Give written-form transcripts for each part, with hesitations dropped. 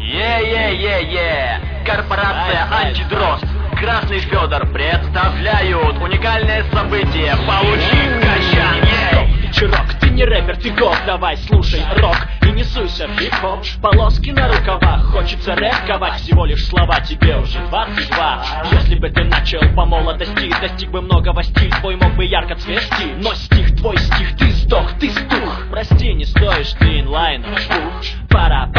Е-е-е-е! Корпорация Антидрозд, Красный Федор представляют уникальное событие. Получи качан! Вечерок, ты не рэпер, ты год, давай слушай рок и не суйся в хип-хоп. Полоски на рукавах, хочется рэпковать, всего лишь слова, тебе уже 22. Если бы ты начал по молодости, достиг бы многого, стиль твой мог бы ярко цвести. Но стих, твой стих, ты сдох, ты стух. Прости, не стоишь ты инлайна. Пора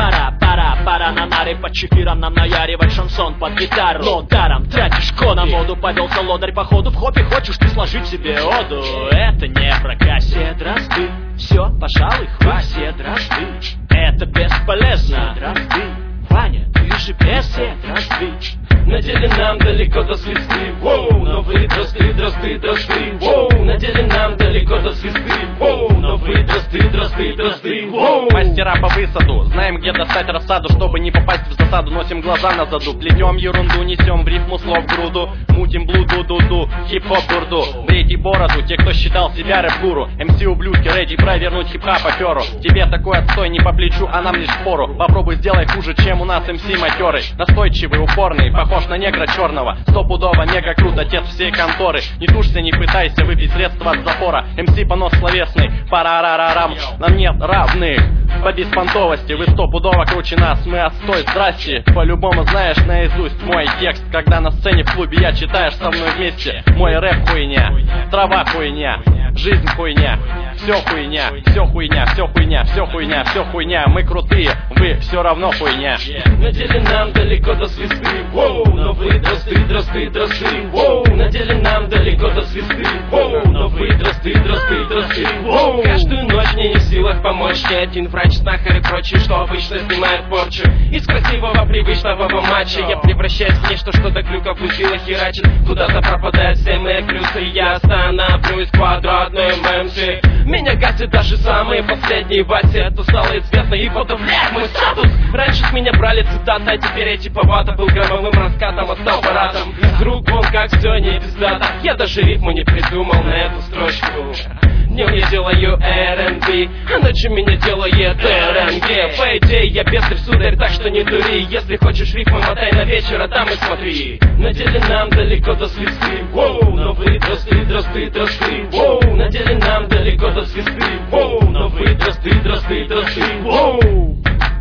на нары под чефиром нам наяривать шансон под гитару. Но даром тратишь код, на моду повелся лодырь походу. В хопе хочешь ты сложить себе оду. Это не про кассет дрозды. Все, пожалуй, хватит дрозды. Это бесполезно, дрозды. Ваня, ты же все дрозды. На деле нам далеко до звезды, воу, новые дрозды, дрозды, дрозды, воу. На деле нам далеко до звезды, воу, новые дрозды, дрозды, дрозды, воу. Мастера по высаду, знаем, где достать рассаду, чтобы не попасть в засаду. Носим глаза на заду, плетем ерунду, несем в рифму слов груду. Мутим блуду-ду-ду, хип-хоп дурду. Брейте бороду, те, кто считал себя рэп-гуру. МС-ублюдки, реди провернуть хип-хап аферу. Тебе такой отстой не по плечу, а нам лишь впору. Попробуй сделай хуже, чем у нас МС-матерый. Настойчивый, упорный, похож на негра черного. Стопудово мега крут, отец всей конторы. Не тушься, не пытайся выпить средства от запора. МС понос словесный, парарарарам. Нам нет равных по беспонтовости. Вы стопудово круче нас, мы отстой, здрасте. По-любому знаешь наизусть мой текст. Когда на сцене в клубе я читаешь со мной вместе. Мой рэп хуйня, трава хуйня, жизнь хуйня, все хуйня, все хуйня, все хуйня, все хуйня, все хуйня. Мы крутые, вы все равно хуйня. На деле нам далеко до звезды, воу, новые дрозды, дрозды, дрозды, воу. На деле нам далеко до звезды, воу, новые дрозды, дрозды, дрозды, воу. Каждую ночь мне не в силах помочь ни один врач, знахарь и прочий, что обычно снимает порчу. Из красивого привычного матча я превращаюсь в нечто, что до клюков узила херачит. Куда-то пропадают все мои плюсы, я становлюсь квадратным МС. Меня гасят даже самые последние васи. Это стало известно и подавляет мой статус. Раньше с меня брали цитаты, а теперь я типовато был громовым раскатом, а стал аппаратом. Из рук вон как все не пиздато. Я даже рифму не придумал на эту строчку. Днем я делаю R&B, а ночью меня делает РНГ. По идее я бестрый сударь, так что не дури. Если хочешь рифмы, мотай на вечер, а там и смотри. На деле нам далеко до звезды, воу, новые дрозды, дрозды, дрозды, воу. На деле нам далеко до звезды, воу, новые дрозды, дрозды, дрозды, воу.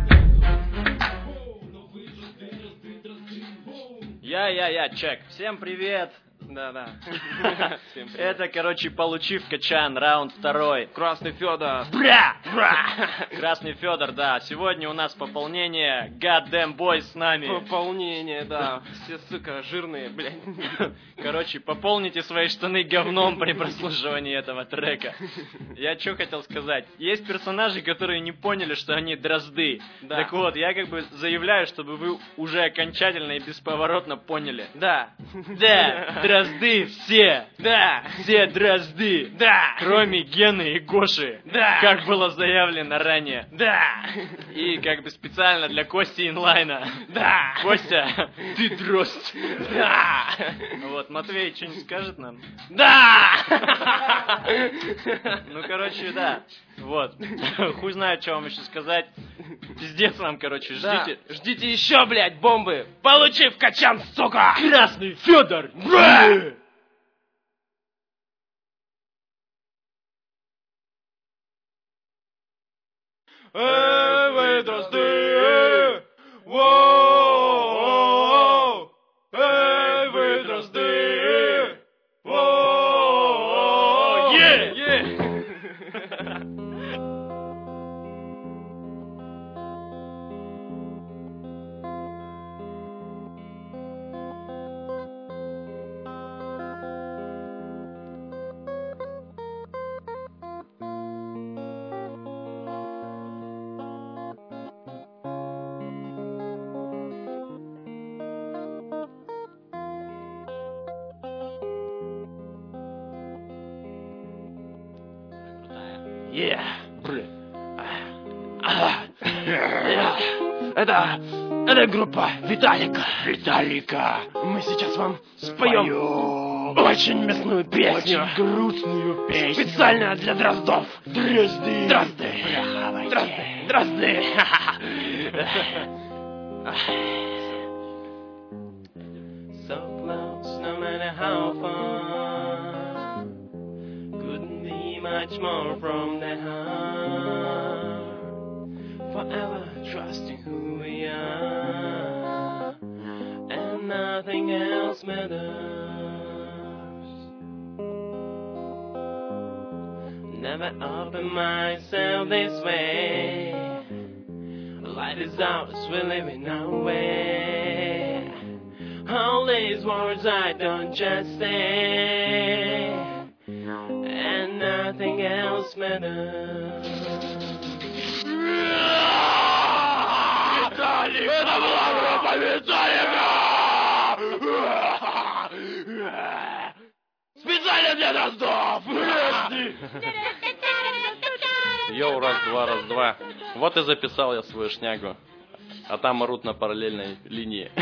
Я, чек. Всем привет. Да. Это, короче, получив качан, раунд 2. Красный Федор. Бра! Красный Федор, да. Сегодня у нас пополнение. Goddamn boys с нами. Пополнение, да. Все, сука, жирные, блядь. Короче, пополните свои штаны говном при прослушивании этого трека. Я что хотел сказать. Есть персонажи, которые не поняли, что они дрозды. Да. Так вот, я как бы заявляю, чтобы вы уже окончательно и бесповоротно поняли. Да. Дрозды все! Да! Все дрозды! Да! Кроме Гены и Гоши! Да! Как было заявлено ранее! Да! И как бы специально для Кости инлайна! Да! Костя, ты дрозд! Да! Вот, Матвей что-нибудь скажет нам? Да! Ну, короче, да. Вот. Хуй знает, что вам еще сказать. Пиздец вам, короче, ждите. Да. Ждите еще, блядь, бомбы! Получив качан, сука! Красный Федор! Вы дрозды! Воу! Вы дрозды! Воу! Это группа Виталика. Мы сейчас вам споем очень мясную песню. Очень грустную песню. Специально для дроздов. Дрозды. Дрозды. Дрозды. So close, no matter how far. Couldn't be much more from the heart. Forever trusting who we are, and nothing else matters. Never open myself this way. Light is ours, we're living our way. All these words I don't just say, and nothing else matters. Это была группа Виталика! Специально для Дроздов! Йоу, раз, два. Вот и записал я свою шнягу. А там орут на параллельной линии.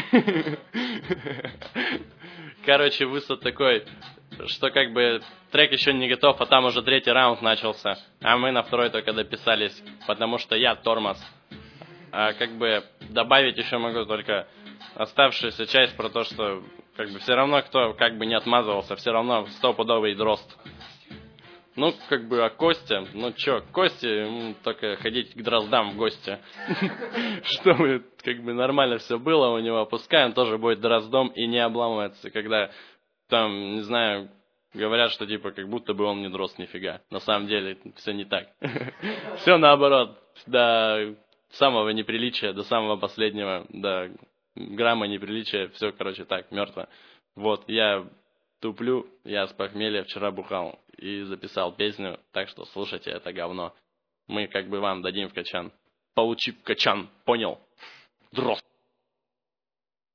Короче, высад такой, что как бы трек еще не готов, а там уже 3-й раунд начался. А мы на 2-й только дописались, потому что я тормоз. А как бы добавить еще могу только оставшуюся часть про то, что как бы все равно, кто как бы не отмазывался, все равно стопудовый дрозд. Ну, как бы, а Костя, ну чё, Косте ему только ходить к дроздам в гости. Чтобы, как бы, нормально все было у него, пускай он тоже будет дроздом и не обламывается, когда там, не знаю, говорят, что типа, как будто бы он не дрозд нифига. На самом деле, все не так. Все наоборот, до самого неприличия, до самого последнего, до грамма неприличия, все, короче, так, мертво. Вот, я туплю, я с похмелья вчера бухал и записал песню, так что слушайте это говно. Мы как бы вам дадим в качан. Получи в качан, понял? Дрозд.